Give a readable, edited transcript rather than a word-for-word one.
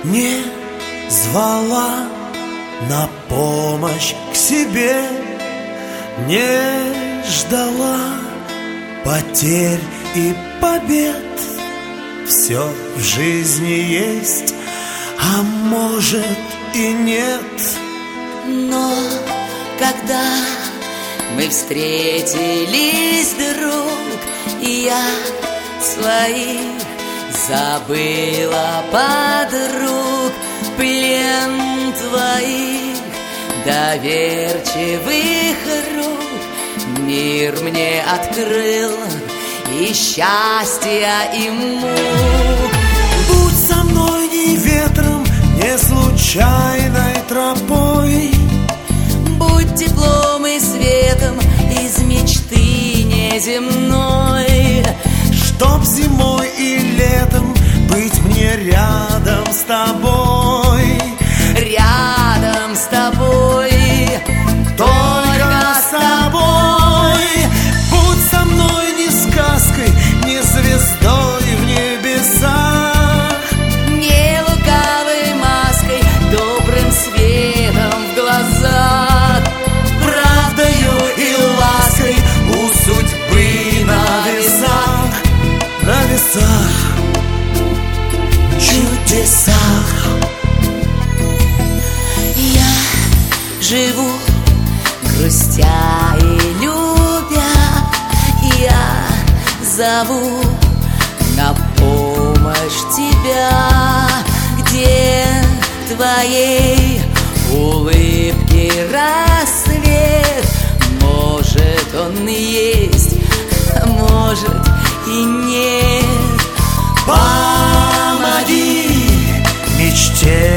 не звала на помощь к себе, не ждала потерь и побед. Все в жизни есть, а может и нет. Но когда мы встретились, друг, и я своих забыла подруг, плен твоих доверчивых рук мир мне открыл, и счастья, и мук. Будь со мной ни ветром, ни случайной тропой, будь теплом и светом из мечты неземной, чтоб зимой и летом быть мне рядом с тобой. рядом с тобой, Только с тобой. Будь со мной ни сказкой, ни звездой в небесах, не лукавой маской, добрым светом в глазах, правдою и лаской у судьбы на весах, на весах, чудесах. я живу, грустя и любя, я зову на помощь тебя, где твоей улыбки рассвет. Может, он есть, а может и нет. Помоги мечте